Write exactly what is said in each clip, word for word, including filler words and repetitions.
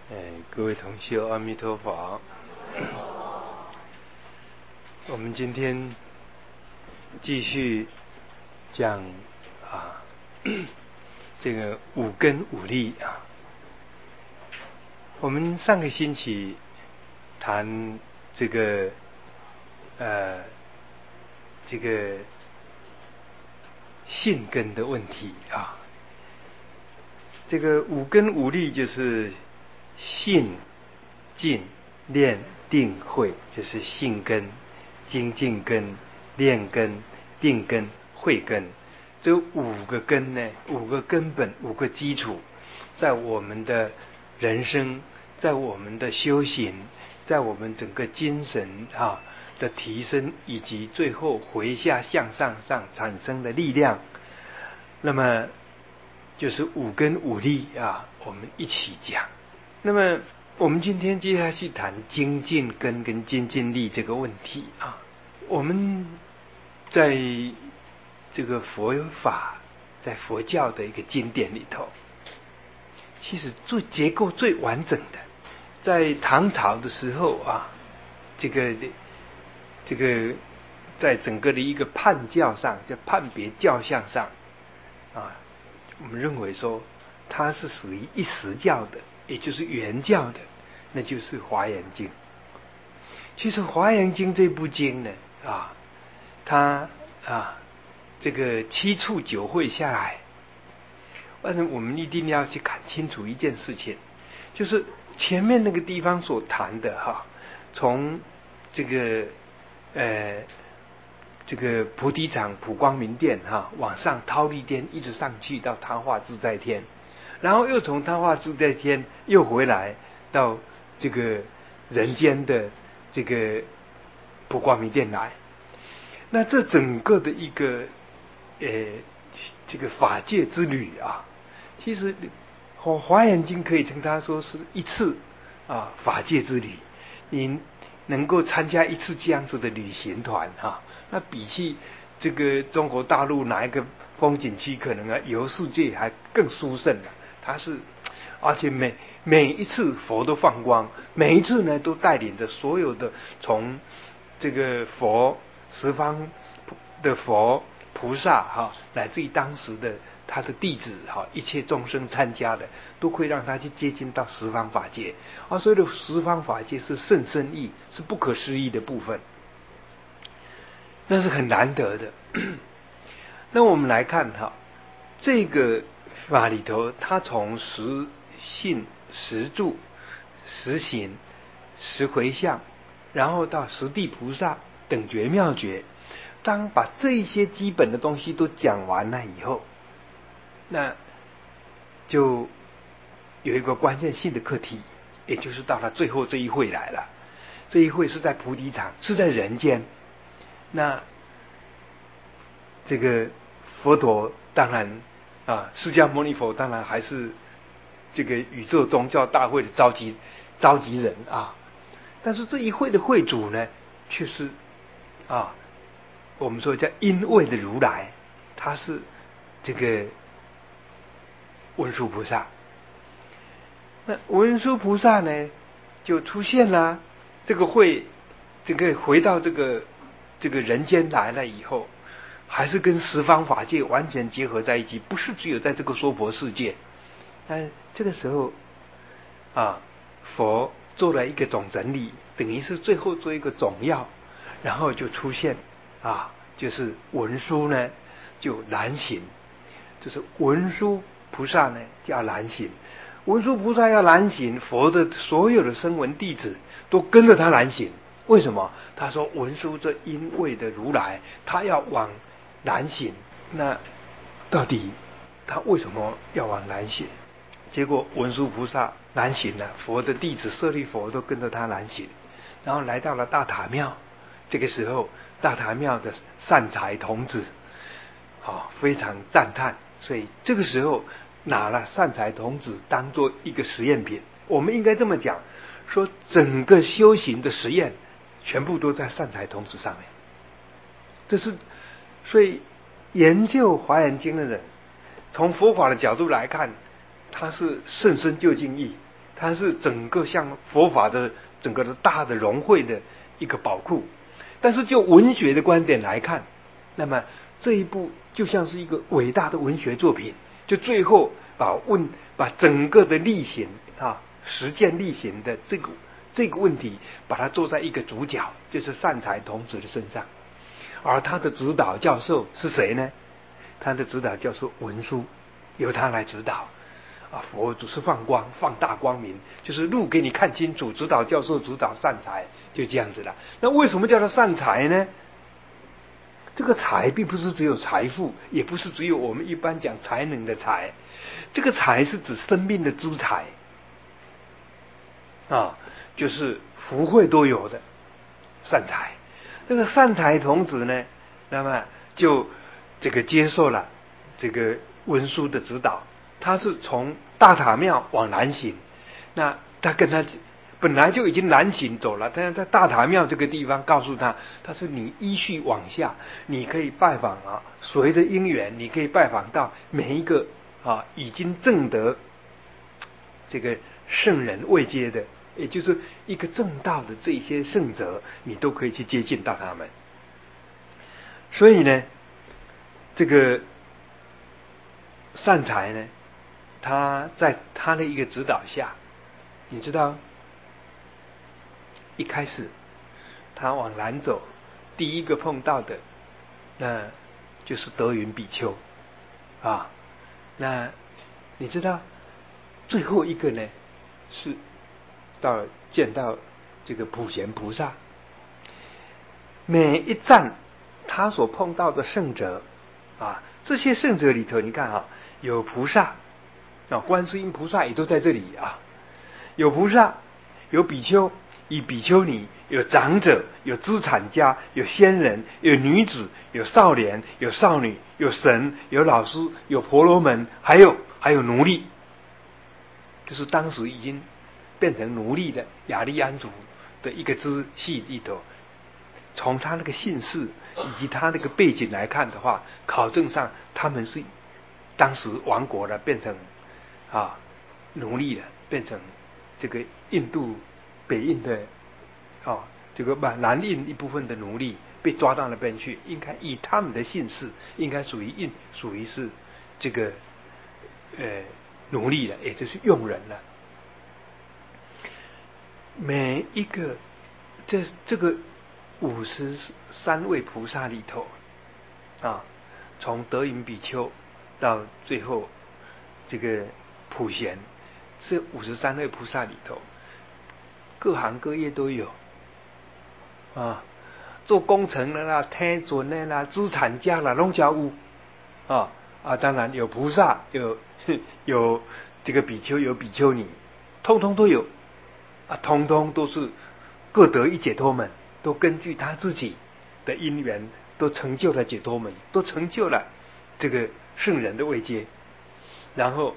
哎，各位同修，阿弥陀佛。我们今天继续讲啊，这个五根五力啊。我们上个星期谈这个呃这个信根的问题啊。这个五根五力就是信、静、念、定、慧，就是信根、精进根、念根、定根、慧根。这五个根呢，五个根本，五个基础，在我们的人生，在我们的修行，在我们整个精神啊的提升，以及最后回下向上上产生的力量，那么就是五根五力啊，我们一起讲。那么我们今天接下去谈精进根跟精进力这个问题啊。我们在这个佛法，在佛教的一个经典里头，其实最结构最完整的，在唐朝的时候啊，这个这个在整个的一个判教上，在判别教相上啊，我们认为说它是属于一时教的，也就是原教的，那就是《华严经》。其实《华严经》这部经呢啊，它啊这个七处九会下来，但是我们一定要去看清楚一件事情，就是前面那个地方所谈的哈，从这个呃这个菩提场普光明殿哈往上忉利天一直上去到他化自在天，然后又从他化自在天又回来到这个人间的这个普光明殿来。那这整个的一个呃这个法界之旅啊，其实华华严经可以称它说是一次啊法界之旅。你能够参加一次这样子的旅行团啊，那比起这个中国大陆哪一个风景区可能啊游世界还更殊胜了。它是而且每每一次佛都放光，每一次呢都带领着所有的从这个佛十方的佛菩萨哈，乃至于当时的他的弟子哈，一切众生参加的，都会让他去接近到十方法界。而所有的十方法界是甚深义，是不可思议的部分，那是很难得的。那我们来看哈，这个法里头，它从十信、十住、十行、十回向，然后到十地菩萨等觉妙觉，当把这一些基本的东西都讲完了以后，那就有一个关键性的课题，也就是到了最后这一会来了。这一会是在菩提场，是在人间。那这个佛陀当然啊，释迦牟尼佛当然还是这个宇宙宗教大会的召集召集人啊，但是这一会的会主呢，却是啊，我们说叫因位的如来，他是这个文殊菩萨。那文殊菩萨呢，就出现了。这个会，这个回到这个这个人间来了以后，还是跟十方法界完全结合在一起，不是只有在这个娑婆世界。但这个时候啊，佛做了一个总整理，等于是最后做一个总要，然后就出现啊，就是文殊呢就难行，就是文殊菩萨呢叫难行。文殊菩萨要难行，佛的所有的声闻弟子都跟着他难行。为什么？他说文殊这因位的如来，他要往难行。那到底他为什么要往难行？结果文殊菩萨难行了，佛的弟子舍利佛都跟着他难行，然后来到了大塔庙。这个时候，大塔庙的善财童子，好、哦、非常赞叹，所以这个时候拿了善财童子当做一个实验品。我们应该这么讲，说整个修行的实验，全部都在善财童子上面。这是所以研究华严经的人，从佛法的角度来看，它是甚深究竟义， 它是整个像佛法的整个的大的融汇的一个宝库。但是就文学的观点来看，那么这一部就像是一个伟大的文学作品，就最后把问把整个的力行啊实践力行的这个这个问题，把它做在一个主角，就是善财童子的身上。而他的指导教授是谁呢？他的指导教授文殊，由他来指导。啊，佛祖是放光，放大光明，就是路给你看清楚。指导教授指导善财，就这样子了。那为什么叫他善财呢？这个财并不是只有财富，也不是只有我们一般讲才能的财。这个财是指生命的资财啊，就是福慧都有的善财。这个善财童子呢，那么就这个接受了这个文殊的指导。他是从大塔庙往南行，那他跟他本来就已经南行走了，但是在大塔庙这个地方告诉他，他说你依序往下，你可以拜访啊，随着因缘，你可以拜访到每一个啊已经证得这个圣人位阶的，也就是一个正道的这些圣者，你都可以去接近到他们。所以呢，这个善财呢，他在他的一个指导下，你知道，一开始他往南走，第一个碰到的，那就是德云比丘啊。那你知道，最后一个呢，是到见到这个普贤菩萨。每一站他所碰到的圣者啊，这些圣者里头，你看啊，有菩萨啊，观世音菩萨也都在这里啊，有菩萨，有比丘，有比丘尼，有长者，有资产家，有仙人，有女子，有少年，有少女，有神，有老师，有婆罗门，还有还有奴隶，就是当时已经变成奴隶的雅利安族的一个支系里头。从他那个姓氏以及他那个背景来看的话，考证上他们是当时亡国了，变成啊奴隶了，变成这个印度北印的啊这个把南印一部分的奴隶被抓到那边去，应该以他们的姓氏应该属于印属于是这个呃奴隶了，也就是佣人了。每一个这这个五十三位菩萨里头啊，从德云比丘到最后这个普贤，这五十三位菩萨里头，各行各业都有啊，做工程的啦、天尊的啦、资产家啦，拢叫有啊啊，当然有菩萨，有有这个比丘，有比丘尼，通通都有啊，通通都是各得一解脱门。都根据他自己的因缘，都成就了解脱门，都成就了这个圣人的位阶。然后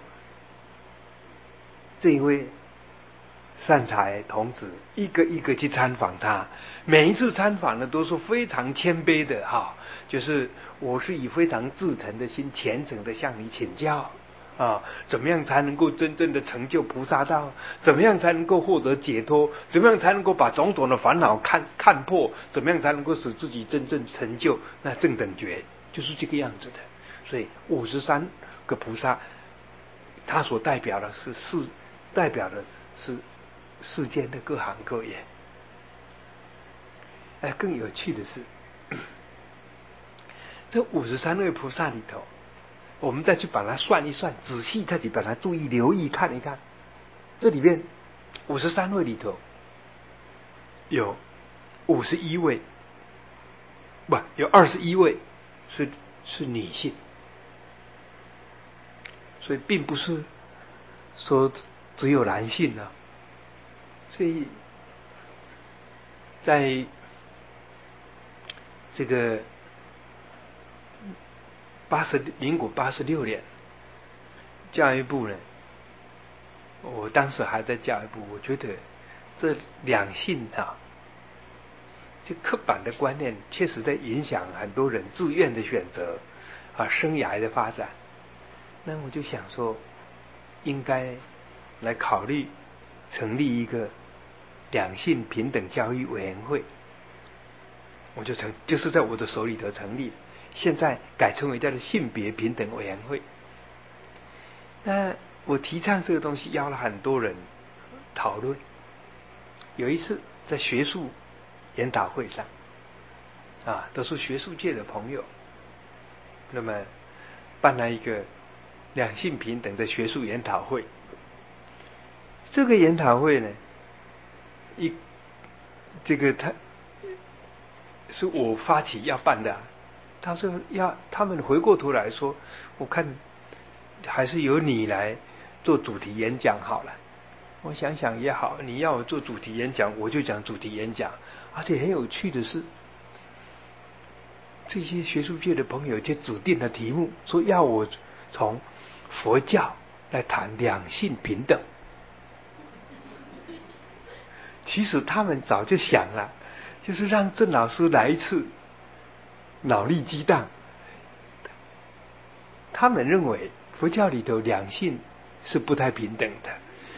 这一位善财童子一个一个去参访他，每一次参访呢都是非常谦卑的哈，就是我是以非常至诚的心、虔诚的向你请教啊，怎么样才能够真正的成就菩萨道？怎么样才能够获得解脱？怎么样才能够把种种的烦恼看看破？怎么样才能够使自己真正成就那正等觉？就是这个样子的。所以五十三个菩萨，他所代表的是世，代表的是世间的各行各业。哎，更有趣的是，这五十三位菩萨里头，我们再去把它算一算，仔细再去把它注意留意看一看，这里面五十三位里头有五十一位，不，有二十一位是是女性，所以并不是说只有男性啊。所以在这个八十民国八十六年，教育部呢，我当时还在教育部，我觉得这两性啊，这刻板的观念确实在影响很多人自愿的选择啊，生涯的发展。那我就想说，应该来考虑成立一个两性平等教育委员会，我就成就是在我的手里头成立，现在改称为叫做性别平等委员会。那我提倡这个东西，邀了很多人讨论。有一次在学术研讨会上，啊，都是学术界的朋友，那么办了一个两性平等的学术研讨会。这个研讨会呢，一这个他是我发起要办的，他说要他们回过头来说，我看还是由你来做主题演讲好了。我想想也好，你要我做主题演讲，我就讲主题演讲。而且很有趣的是，这些学术界的朋友就指定了题目，说要我从佛教来谈两性平等。其实他们早就想了，就是让郑老师来一次脑力激荡。他们认为佛教里头两性是不太平等的，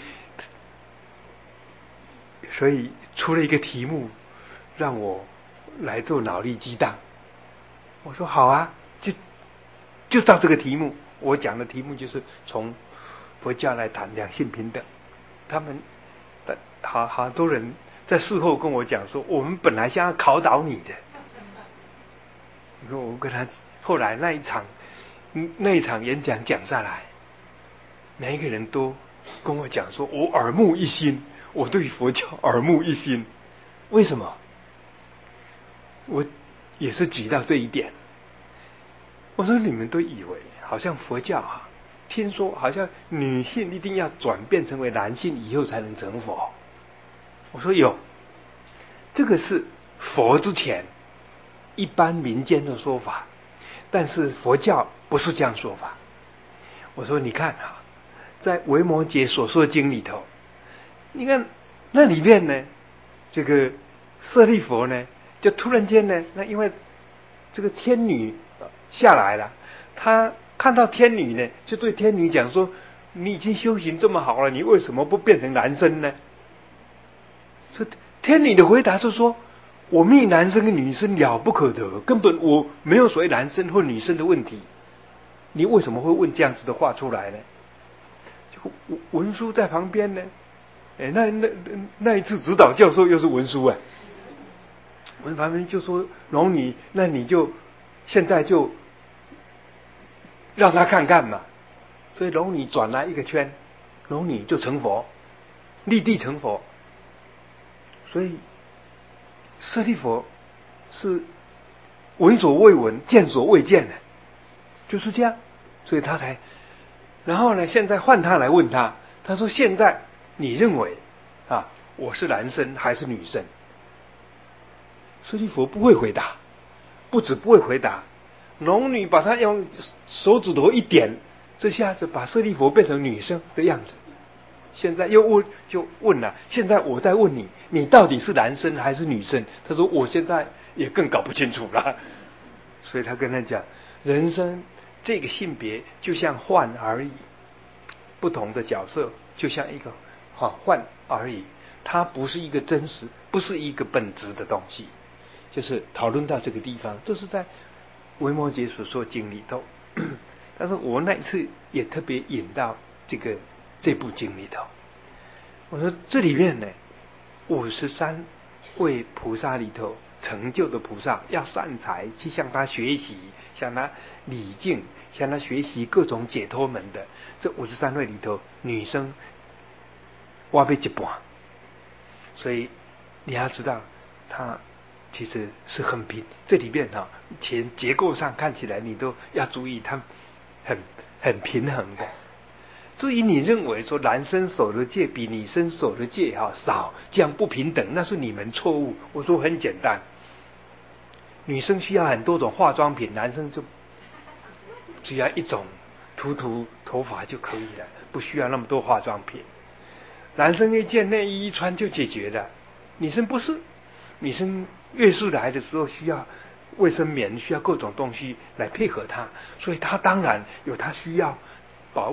所以出了一个题目让我来做脑力激荡。我说好啊，就就照这个题目，我讲的题目就是从佛教来谈两性平等。他们好好多人在事后跟我讲说，我们本来想要考倒你的。你说我跟他后来那一场那一场演讲讲下来，每一个人都跟我讲说，我耳目一新，我对佛教耳目一新。为什么？我也是举到这一点。我说你们都以为好像佛教啊，听说好像女性一定要转变成为男性以后才能成佛。我说有，这个是佛之前一般民间的说法，但是佛教不是这样说法。我说你看啊，在维摩诘所说经里头，你看那里面呢，这个舍利弗呢，就突然间呢，那因为这个天女下来了，他看到天女呢，就对天女讲说，你已经修行这么好了，你为什么不变成男生呢？说天女的回答是说，我命男生跟女生了不可得，根本我没有所谓男生或女生的问题，你为什么会问这样子的话出来呢？就文殊在旁边呢，哎，那那那一次指导教授又是文殊啊，文旁边就说龙女，那你就现在就让他看看嘛。所以龙女转来一个圈，龙女就成佛，立地成佛。所以舍利弗是闻所未闻，见所未见的，就是这样。所以他才，然后呢，现在换他来问他，他说现在你认为啊，我是男生还是女生？舍利弗不会回答，不止不会回答，龙女把他用手指头一点，这下子把舍利弗变成女生的样子。现在又问就问了，现在我在问你，你到底是男生还是女生？他说我现在也更搞不清楚了。所以他跟他讲，人生这个性别就像幻而已，不同的角色就像一个好幻而已，它不是一个真实，不是一个本质的东西。就是讨论到这个地方，这是在维摩诘所说经里头。但是我那一次也特别引到这个这部经里头，我说这里面呢，五十三位菩萨里头成就的菩萨，要善财去向他学习，向他礼敬，向他学习各种解脱门的。这五十三位里头，女生挖被一半，所以你要知道，他其实是很平。这里面哈、哦，前结构上看起来你都要注意，它很很平衡的。至于你认为说男生守的戒比女生守的戒哈少，这样不平等，那是你们错误。我说很简单，女生需要很多种化妆品，男生就只要一种涂涂头发就可以了，不需要那么多化妆品。男生一件内衣一穿就解决了，女生不是，女生月事来的时候需要卫生棉，需要各种东西来配合她，所以她当然有她需要保护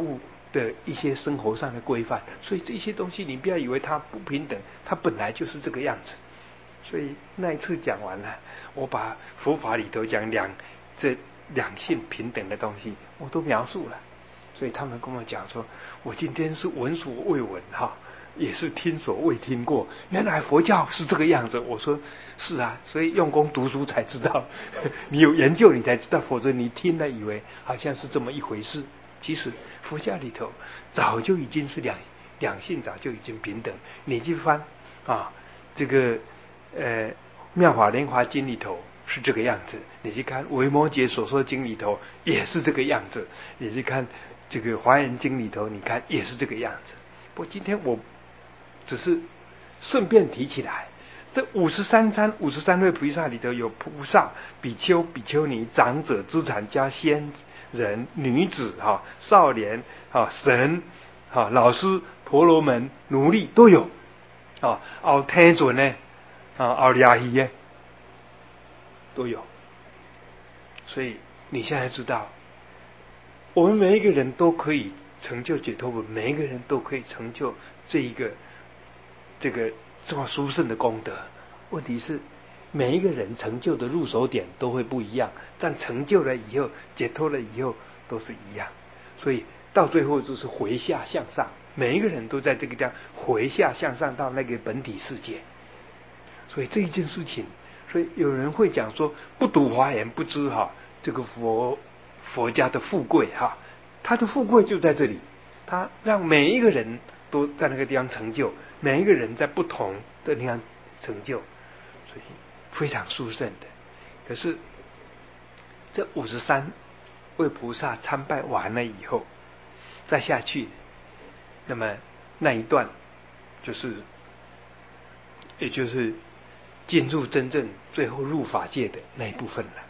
的一些生活上的规范。所以这些东西你不要以为它不平等，它本来就是这个样子。所以那一次讲完了，我把佛法里头讲两这两性平等的东西我都描述了。所以他们跟我讲说，我今天是闻所未闻哈，也是听所未听过，原来佛教是这个样子。我说是啊，所以用功读书才知道，你有研究你才知道，否则你听了以为好像是这么一回事。其实佛教里头早就已经是两两性早就已经平等。你去翻啊，这个呃妙法莲华经里头是这个样子，你去看维摩诘所说经里头也是这个样子，你去看这个华严经里头，你看也是这个样子。不过今天我只是顺便提起来，这五十三参五十三位菩萨里头有菩萨、比丘、比丘尼、长者、资产家、仙人、女子、哈少年、哈神、哈老师、婆罗门、奴隶都有。啊，熬天准呢，啊熬牙医呢都有。所以你现在知道，我们每一个人都可以成就解脱，每一个人都可以成就这一个这个这么殊胜的功德。问题是每一个人成就的入手点都会不一样，但成就了以后，解脱了以后都是一样。所以到最后就是回下向上，每一个人都在这个地方回下向上到那个本体世界。所以这一件事情，所以有人会讲说，不读华严不知哈，这个佛佛家的富贵哈，他的富贵就在这里，他让每一个人都在那个地方成就，每一个人在不同的地方成就，所以非常殊胜的。可是这五十三位菩萨参拜完了以后，再下去，那么那一段就是，也就是进入真正最后入法界的那一部分了。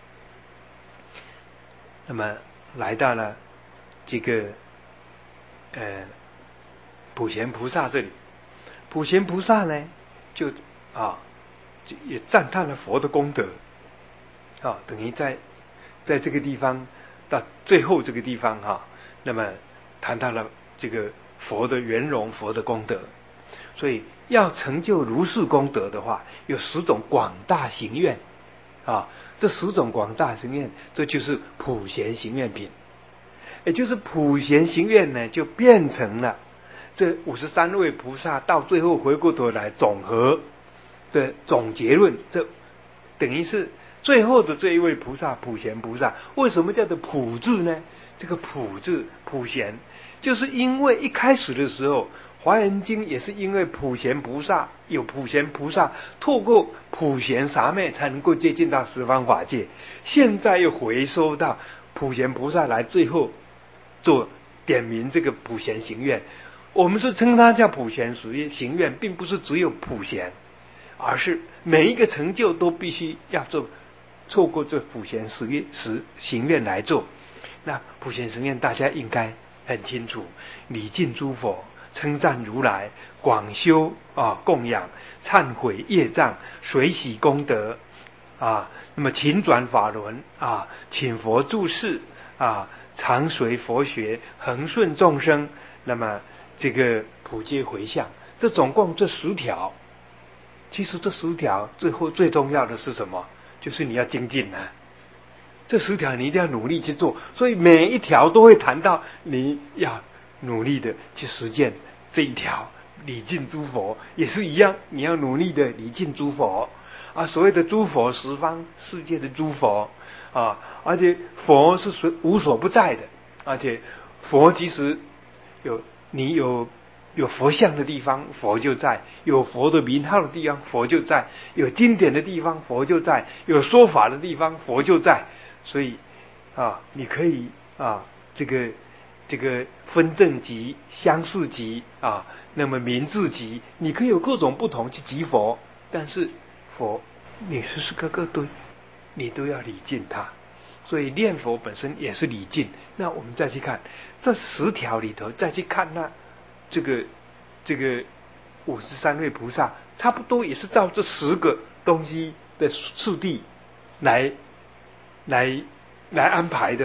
那么来到了这个呃普贤菩萨这里，普贤菩萨呢就啊也赞叹了佛的功德啊，等于在在这个地方到最后这个地方哈、啊，那么谈到了这个佛的圆融，佛的功德。所以要成就如是功德的话，有十种广大行愿啊，这十种广大行愿，这就是普贤行愿品。也就是普贤行愿呢，就变成了这五十三位菩萨到最后回过头来总和的总结论。这等于是最后的这一位菩萨，普贤菩萨。为什么叫做普字呢？这个普字，普贤，就是因为一开始的时候，华严经也是因为普贤菩萨有普贤菩萨透过普贤三昧才能够接近到十方法界，现在又回收到普贤菩萨来最后做点名这个普贤行愿。我们是称它叫普贤行愿，并不是只有普贤，而是每一个成就都必须要做，错过这普贤行愿来做。那普贤行愿大家应该很清楚，礼敬诸佛，称赞如来，广修啊供养，忏悔业障，随喜功德啊，那么勤转法轮啊，请佛住世啊，常随佛学，恒顺众生，那么这个普皆回向，这总共这十条。其实这十条最后最重要的是什么？就是你要精进啊。这十条你一定要努力去做，所以每一条都会谈到你要努力的去实践这一条。礼敬诸佛也是一样，你要努力的礼敬诸佛啊。所谓的诸佛，十方世界的诸佛啊，而且佛是无所不在的，而且佛其实有你有有佛像的地方，佛就在；有佛的名号的地方，佛就在；有经典的地方，佛就在；有说法的地方，佛就在。所以啊，你可以啊，这个这个分正级、相似级啊，那么名字级，你可以有各种不同去集佛，但是佛你时时刻刻都你都要礼敬他。所以念佛本身也是礼敬。那我们再去看这十条里头，再去看那这个这个五十三位菩萨，差不多也是照这十个东西的次第来来来安排的哦。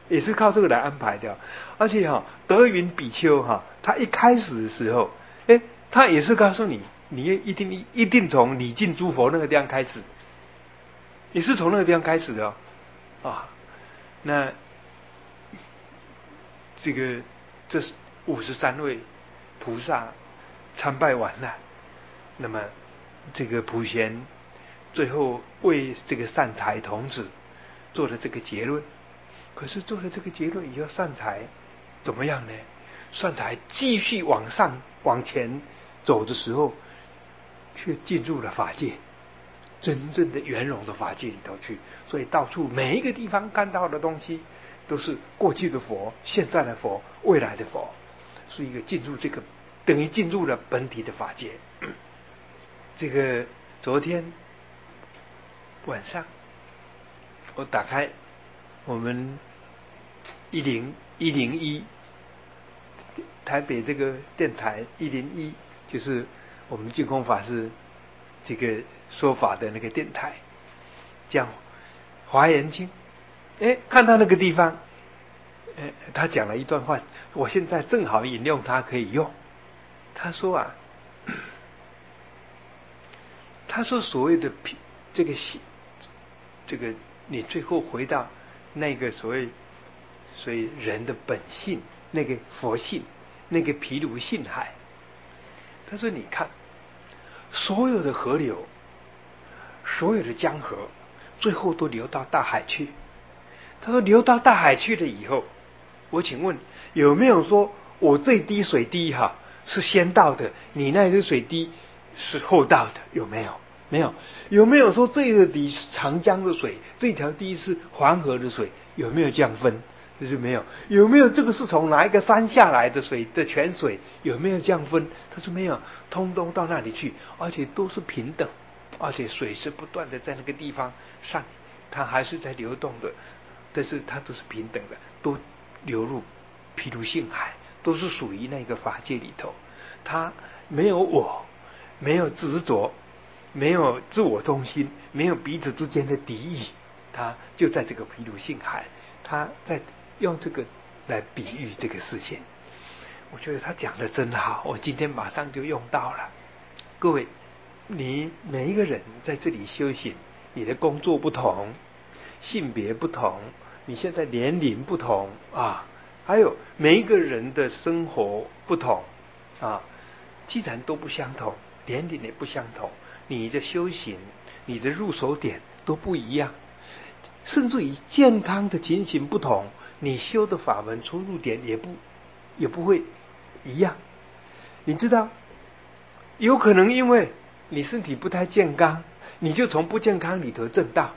也是靠这个来安排的。而且哈，德云比丘哈，他一开始的时候，哎，他也是告诉你，你一定一定从礼敬诸佛那个地方开始，也是从那个地方开始的哦，啊，那这个这五十三位菩萨参拜完了，那么这个普贤最后为这个善财童子做了这个结论。可是做了这个结论以后，善财怎么样呢？善财继续往上往前走的时候，却进入了法界，真正的圆融的法界里头去。所以到处每一个地方看到的东西，都是过去的佛、现在的佛、未来的佛，是一个进入这个等于进入了本体的法界。这个昨天晚上我打开我们一零一零一台北这个电台一零一，就是我们净空法师这个说法的那个电台，讲华严经，哎，看到那个地方，哎，他讲了一段话，我现在正好引用它可以用。他说啊，他说所谓的这个这个你最后回到那个所谓所以人的本性，那个佛性，那个毗卢性海。他说你看所有的河流，所有的江河，最后都流到大海去。他说流到大海去了以后，我请问有没有说我这滴水滴哈是先到的，你那滴水滴是后到的？有没有？没有。有没有说这个滴是长江的水，这条滴是黄河的水？有没有这样分？就是没有。有没有这个是从哪一个山下来的水的泉水？有没有这样分？他说没有，通通到那里去，而且都是平等，而且水是不断的在那个地方上，它还是在流动的，但是它都是平等的，都流入毗卢性海，都是属于那个法界里头。它没有我，没有执着，没有自我中心，没有彼此之间的敌意，它就在这个毗卢性海。他在用这个来比喻这个事情，我觉得他讲的真好，我今天马上就用到了。各位，你每一个人在这里修行，你的工作不同，性别不同，你现在年龄不同啊，还有每一个人的生活不同啊，既然都不相同，年龄也不相同，你的修行，你的入手点都不一样，甚至于健康的情形不同，你修的法门出入点也不也不会一样。你知道，有可能因为你身体不太健康，你就从不健康里头证道。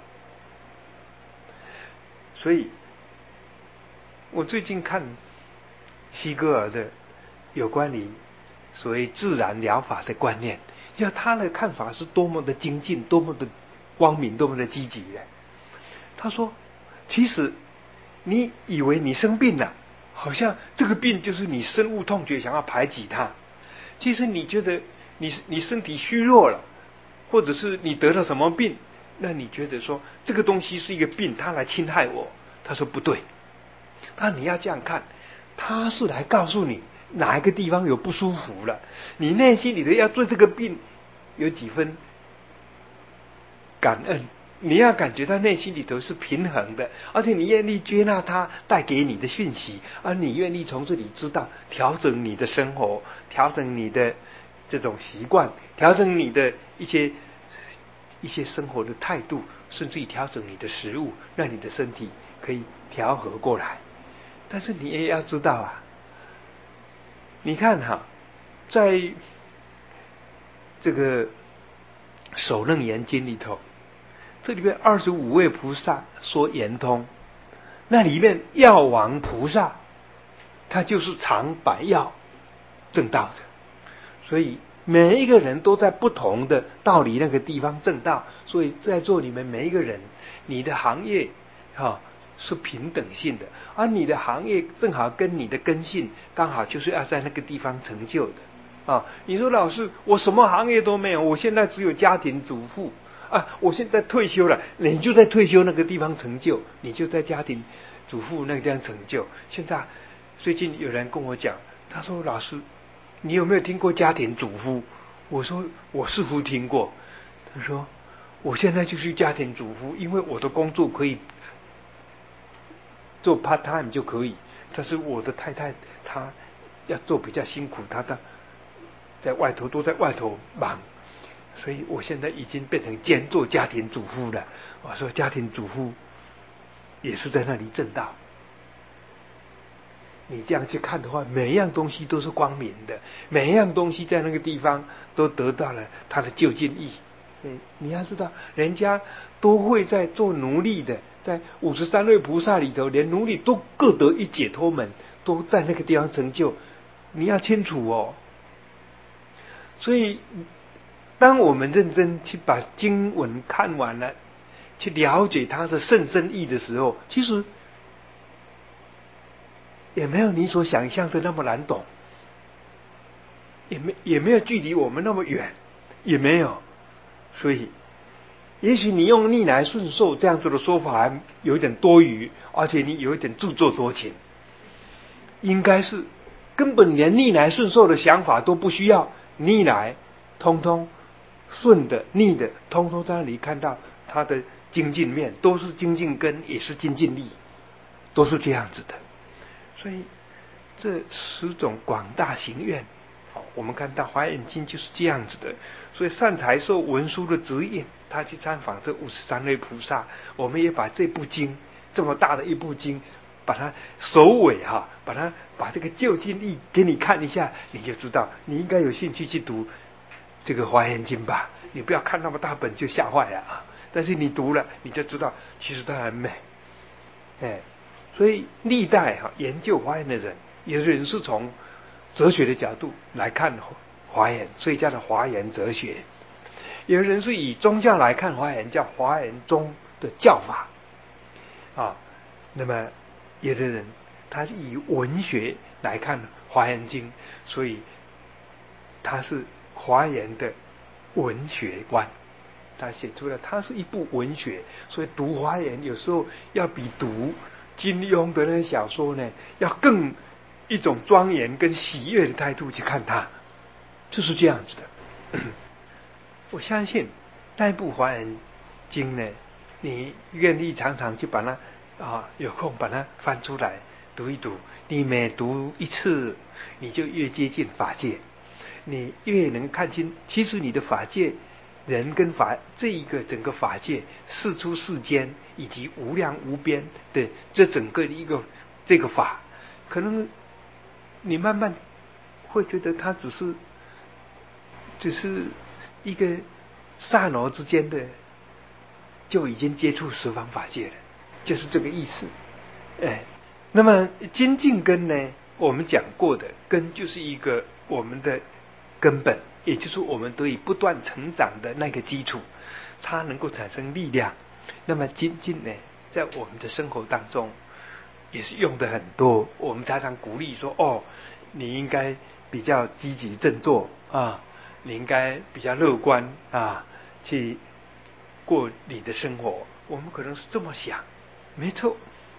所以我最近看希格尔的有关于所谓自然疗法的观念，要他的看法是多么的精进，多么的光明，多么的积极的。他说其实你以为你生病了，好像这个病就是你深恶痛绝，想要排挤它。其实你觉得你你身体虚弱了，或者是你得了什么病，那你觉得说这个东西是一个病，它来侵害我。他说不对，但你要这样看，他是来告诉你哪一个地方有不舒服了，你内心里头要对这个病有几分感恩，你要感觉到内心里头是平衡的，而且你愿意接纳它带给你的讯息，而你愿意从这里知道调整你的生活，调整你的这种习惯，调整你的一些一些生活的态度，甚至于调整你的食物，让你的身体可以调和过来。但是你也要知道啊，你看哈，在这个首楞严经里头，这里面二十五位菩萨说圆通，那里面药王菩萨他就是尝百药证道的，所以每一个人都在不同的道理那个地方证道。所以在座你们每一个人，你的行业啊是平等性的，而你的行业正好跟你的根性刚好就是要在那个地方成就的啊。你说老师我什么行业都没有，我现在只有家庭主妇啊，我现在退休了，你就在退休那个地方成就，你就在家庭主妇那个地方成就。现在最近有人跟我讲，他说老师，你有没有听过家庭主妇？我说我似乎听过。他说我现在就是家庭主妇，因为我的工作可以做 part time 就可以，但是我的太太她要做比较辛苦，她的在外头都在外头忙，所以我现在已经变成兼做家庭主妇了。我说家庭主妇也是在那里正道。你这样去看的话，每一样东西都是光明的，每一样东西在那个地方都得到了它的究竟义。所以你要知道，人家都会在做奴隶的，在五十三位菩萨里头，连奴隶都各得一解脱门，都在那个地方成就。你要清楚哦。所以，当我们认真去把经文看完了，去了解它的甚深义的时候，其实也没有你所想象的那么难懂，也没也没有距离我们那么远，也没有。所以，也许你用逆来顺受这样子的说法还有一点多余，而且你有一点自作多情。应该是根本连逆来顺受的想法都不需要，逆来通通顺的逆的通通在那里看到它的精进面，都是精进根，也是精进力，都是这样子的。所以这十种广大行愿，我们看到《华严经》就是这样子的。所以善财受文殊的指引，他去参访这五十三位菩萨，我们也把这部经这么大的一部经，把它首尾哈，把它把这个究竟义给你看一下，你就知道你应该有兴趣去读这个《华严经》吧。你不要看那么大本就吓坏了啊！但是你读了，你就知道其实它很美，哎。所以历代哈研究华严的人，有人是从哲学的角度来看华严，所以叫做华严哲学；有人是以宗教来看华严，叫华严宗的教法啊。那么有的人他是以文学来看华严经，所以他是华严的文学观。他写出了它是一部文学，所以读华严有时候要比读金庸的那些小说呢，要更一种庄严跟喜悦的态度去看它，就是这样子的。我相信那部华严经呢，你愿意常常去把它啊，有空把它翻出来读一读，你每读一次，你就越接近法界，你越能看清，其实你的法界。人跟法这一个整个法界世出世间以及无量无边的这整个一个这个法，可能你慢慢会觉得它只是只是一个刹那之间的就已经接触十方法界了，就是这个意思。哎，那么精进根呢，我们讲过的根就是一个我们的根本，也就是我们得以不断成长的那个基础，它能够产生力量。那么精进呢，在我们的生活当中也是用的很多。我们常常鼓励说，哦，你应该比较积极振作啊，你应该比较乐观啊，去过你的生活。我们可能是这么想，没错。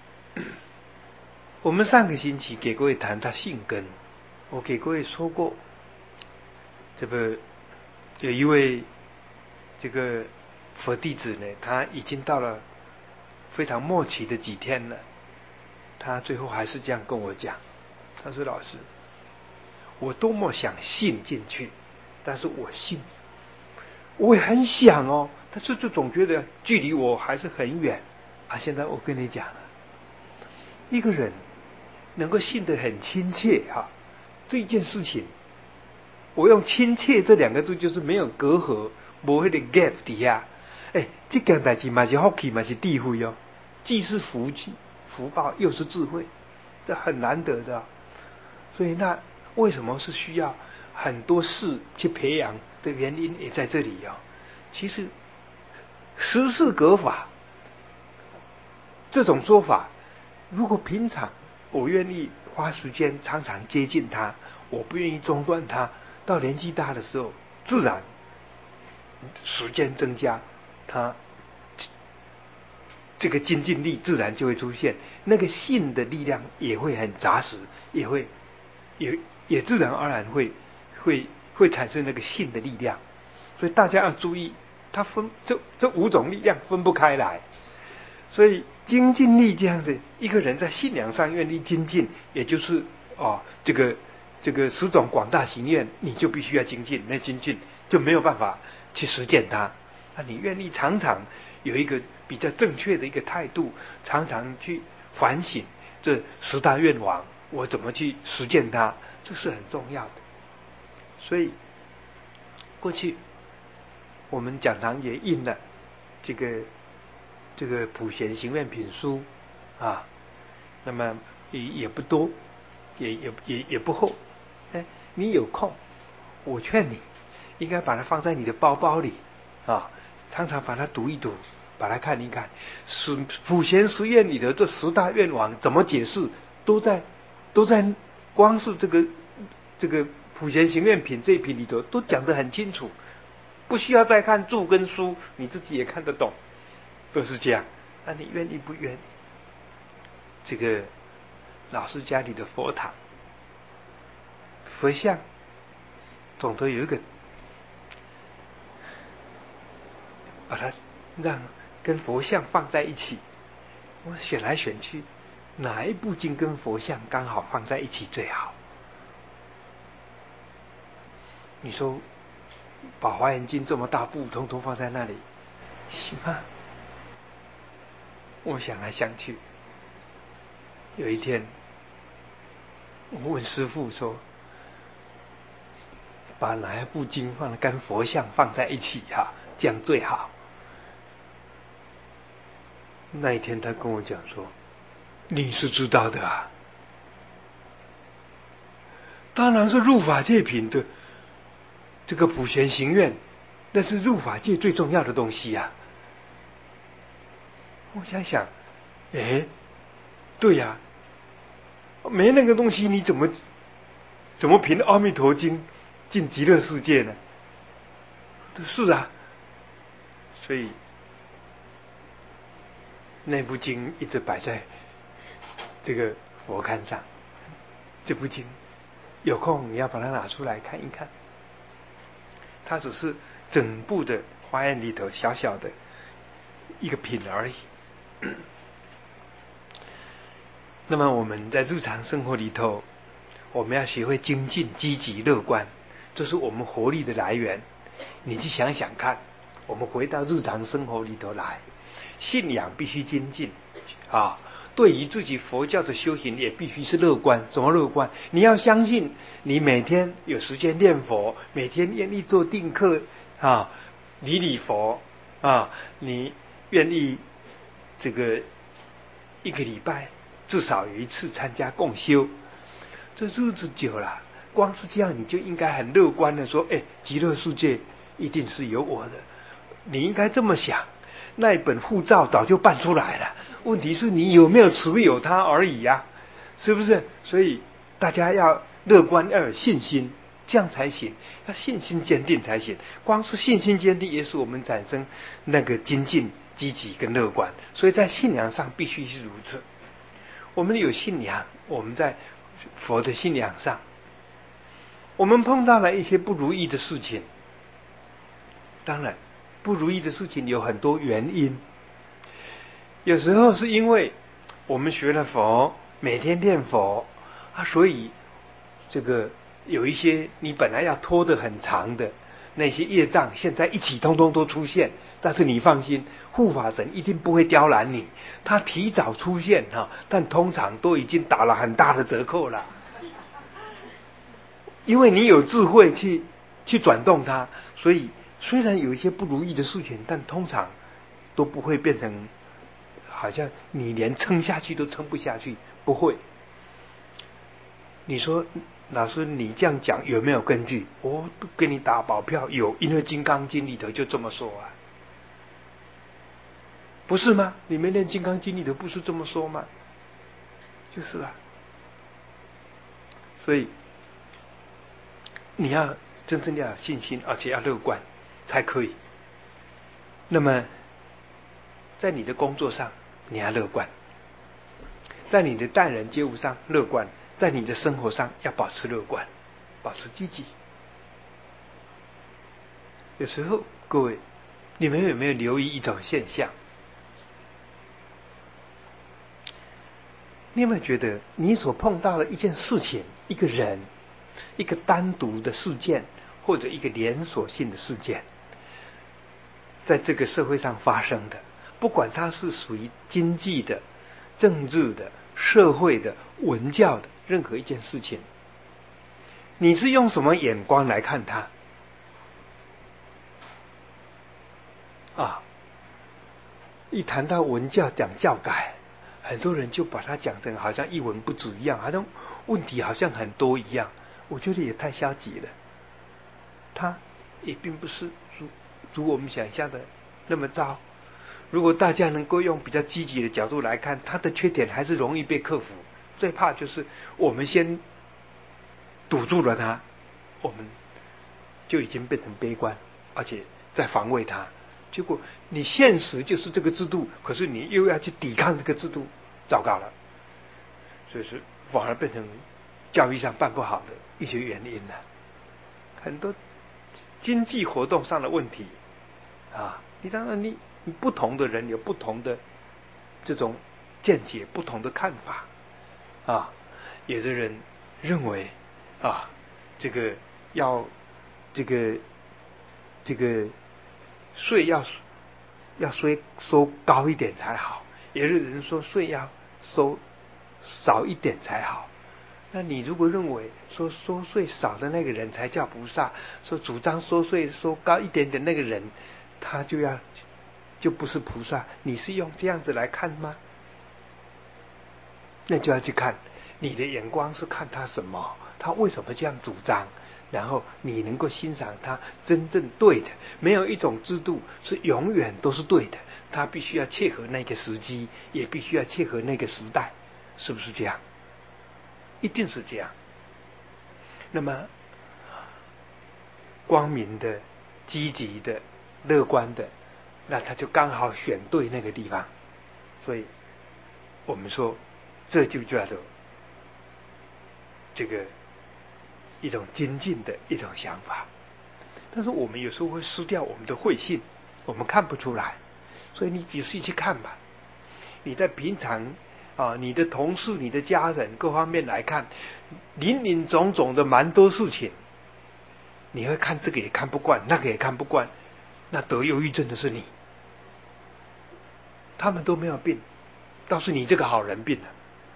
我们上个星期给各位谈到性根，我给各位说过，这个有一位这个佛弟子呢，他已经到了非常末期的几天了，他最后还是这样跟我讲，他说：“老师，我多么想信进去，但是我信，我也很想哦，但是就总觉得距离我还是很远啊。现在我跟你讲了，一个人能够信得很亲切哈、啊，这件事情。”我用亲切这两个字，就是没有隔阂，没那个 gap 底下。哎，这件代志嘛是福气，嘛是智慧哦，既是福气、福报，又是智慧，这很难得的。所以那为什么是需要很多事去培养的原因也在这里哦。其实十事格法这种说法，如果平常我愿意花时间常常接近它，我不愿意中断它。到年纪大的时候，自然时间增加，他这个精进力自然就会出现，那个信的力量也会很扎实，也会也也自然而然会会会产生那个信的力量。所以大家要注意，它分这这五种力量分不开来。所以精进力这样子，一个人在信仰上愿意精进，也就是哦这个这个十种广大行愿，你就必须要精进，没精进就没有办法去实践它。那你愿意常常有一个比较正确的一个态度，常常去反省这十大愿望，我怎么去实践它，这是很重要的。所以过去我们讲堂也印了这个这个普贤行愿品书啊，那么也也不多，也也也也不厚。哎，你有空，我劝你应该把它放在你的包包里啊，常常把它读一读，把它看一看。十普贤十愿里的这十大愿望怎么解释，都在都在光是这个这个普贤行愿品这一品里头都讲得很清楚，不需要再看注跟书，你自己也看得懂，都是这样。那你愿意不愿意？这个老师家里的佛堂、佛像，总都有一个，把它让跟佛像放在一起。我选来选去，哪一部经跟佛像刚好放在一起最好？你说把《华严经》这么大部通通放在那里，行吗？我想来想去，有一天我问师父说，把哪一部经放跟佛像放在一起哈、啊，这样最好。那一天他跟我讲说，你是知道的啊，当然是入法界品的这个普贤行愿，那是入法界最重要的东西呀、啊。我想想，哎，对呀、啊，没那个东西你怎么怎么凭阿弥陀经进极乐世界呢？是啊，所以那部经一直摆在这个佛龛上。这部经有空你要把它拿出来看一看，它只是整部的华严里头小小的一个品而已。那么我们在日常生活里头，我们要学会精进、积极、乐观，这是我们活力的来源。你去想想看，我们回到日常生活里头来，信仰必须精进啊。对于自己佛教的修行也必须是乐观。怎么乐观？你要相信，你每天有时间念佛，每天愿意做定课啊，礼礼佛啊，你愿意这个一个礼拜至少有一次参加共修，这日子久了，光是这样你就应该很乐观的说，哎，极乐世界一定是有我的，你应该这么想。那一本护照早就办出来了，问题是你有没有持有它而已呀、啊，是不是？所以大家要乐观，要有信心，这样才行，要信心坚定才行。光是信心坚定，也是我们产生那个精进、积极跟乐观。所以在信仰上必须是如此。我们有信仰，我们在佛的信仰上，我们碰到了一些不如意的事情，当然不如意的事情有很多原因，有时候是因为我们学了佛，每天念佛啊，所以这个有一些你本来要拖得很长的那些业障，现在一起通通都出现。但是你放心，护法神一定不会刁难你，他提早出现哈，但通常都已经打了很大的折扣了，因为你有智慧去去转动它，所以虽然有一些不如意的事情，但通常都不会变成好像你连撑下去都撑不下去，不会。你说老师你这样讲有没有根据？我给你打保票有，因为《金刚经》里头就这么说啊，不是吗？你们念《金刚经》里头不是这么说吗？就是啊。所以你要真正要有信心，而且要乐观才可以。那么在你的工作上， 你要乐观，在你的待人接物上乐观，在你的生活上要保持乐观，保持积极。有时候各位，你们有没有留意一种现象？你有没有觉得你所碰到的一件事情、一个人、一个单独的事件，或者一个连锁性的事件，在这个社会上发生的，不管它是属于经济的、政治的、社会的、文教的任何一件事情，你是用什么眼光来看它？啊，一谈到文教讲教改，很多人就把它讲成好像一文不值一样，好像问题好像很多一样。我觉得也太消极了，它也并不是如如我们想象的那么糟。如果大家能够用比较积极的角度来看，它的缺点还是容易被克服。最怕就是我们先堵住了它，我们就已经变成悲观，而且在防卫它。结果你现实就是这个制度，可是你又要去抵抗这个制度，糟糕了。所以是反而变成教育上办不好的一些原因了。很多经济活动上的问题啊，你当然你你不同的人有不同的这种见解，不同的看法啊。有的人认为啊，这个要这个这个税要要税收高一点才好，也有人说税要收少一点才好。那你如果认为说收税少的那个人才叫菩萨，说主张收税收高一点点那个人他就要就不是菩萨，你是用这样子来看吗？那就要去看你的眼光是看他什么，他为什么这样主张，然后你能够欣赏他真正对的。没有一种制度是永远都是对的，他必须要切合那个时机，也必须要切合那个时代，是不是这样？一定是这样。那么光明的、积极的、乐观的，那他就刚好选对那个地方。所以我们说这就叫做这个一种精进的一种想法。但是我们有时候会失掉我们的慧性，我们看不出来。所以你仔细去看吧，你在平常啊，你的同事、你的家人各方面来看，林林总总的蛮多事情，你会看这个也看不惯，那个也看不惯，那得忧郁症的是你。他们都没有病，倒是你这个好人病了。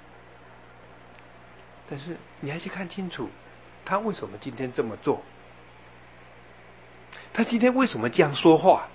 但是你还去看清楚，他为什么今天这么做？他今天为什么这样说话？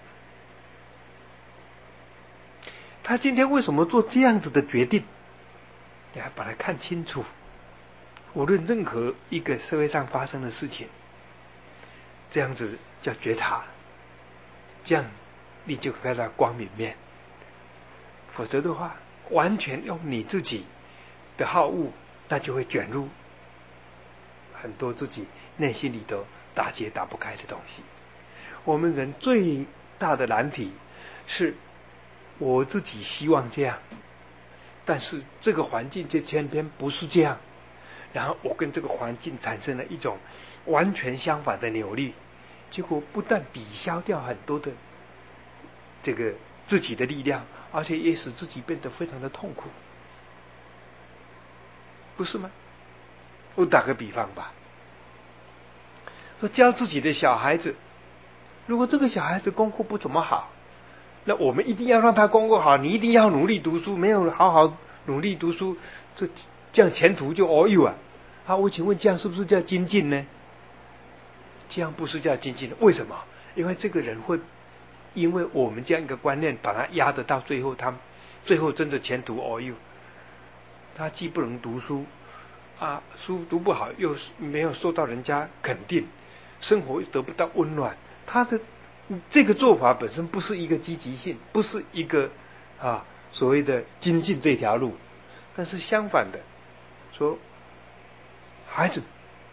他今天为什么做这样子的决定？你还把它看清楚。无论任何一个社会上发生的事情，这样子叫觉察，这样你就看到光明面。否则的话，完全用你自己的好恶，那就会卷入很多自己内心里头打结打不开的东西。我们人最大的难题是，我自己希望这样，但是这个环境就偏偏不是这样，然后我跟这个环境产生了一种完全相反的扭力，结果不但抵消掉很多的这个自己的力量，而且也使自己变得非常的痛苦，不是吗？我打个比方吧，说教自己的小孩子，如果这个小孩子功课不怎么好，那我们一定要让他功课好，你一定要努力读书，没有好好努力读书，这这样前途就哦哟啊！啊，我请问这样是不是叫精进呢？这样不是叫精进的，为什么？因为这个人会因为我们这样一个观念，把他压得到最后，他最后真的前途哦哟，他既不能读书啊，书读不好，又没有受到人家肯定，生活又得不到温暖，他的这个做法本身不是一个积极性，不是一个啊所谓的精进这条路。但是相反的说，孩子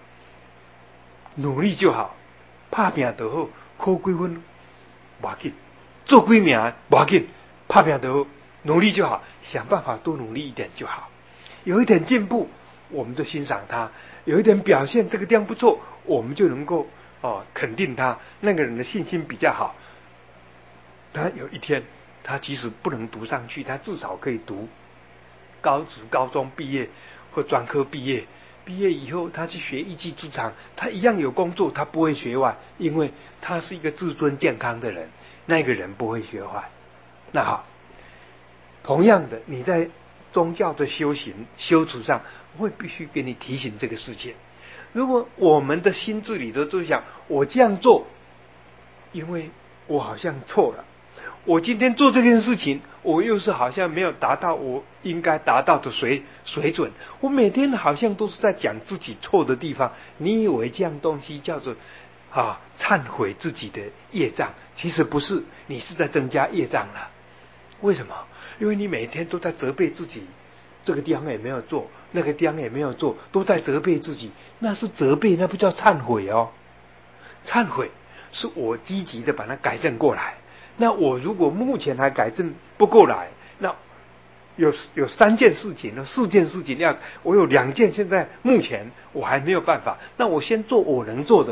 努力就好，打拼就好，考几分不要紧，做几名不要紧，打拼就好。 努力就好，想办法多努力一点就好。有一点进步，我们就欣赏他；有一点表现，这个地方不错，我们就能够哦肯定他。那个人的信心比较好，他有一天，他即使不能读上去，他至少可以读高职、高中毕业或专科毕业。毕业以后，他去学一技之长，他一样有工作，他不会学坏，因为他是一个自尊健康的人，那个人不会学坏。那好，同样的，你在宗教的修行修持上，我会必须给你提醒这个事情。如果我们的心智里头都想，我这样做，因为我好像错了。我今天做这件事情，我又是好像没有达到我应该达到的水水准。我每天好像都是在讲自己错的地方。你以为这样东西叫做啊忏悔自己的业障？其实不是，你是在增加业障了。为什么？因为你每天都在责备自己，这个地方也没有做，那个地方也没有做，都在责备自己。那是责备，那不叫忏悔哦。忏悔是我积极的把它改正过来。那我如果目前还改正不过来，那有有三件事情呢，四件事情要，我有两件现在目前我还没有办法，那我先做我能做的。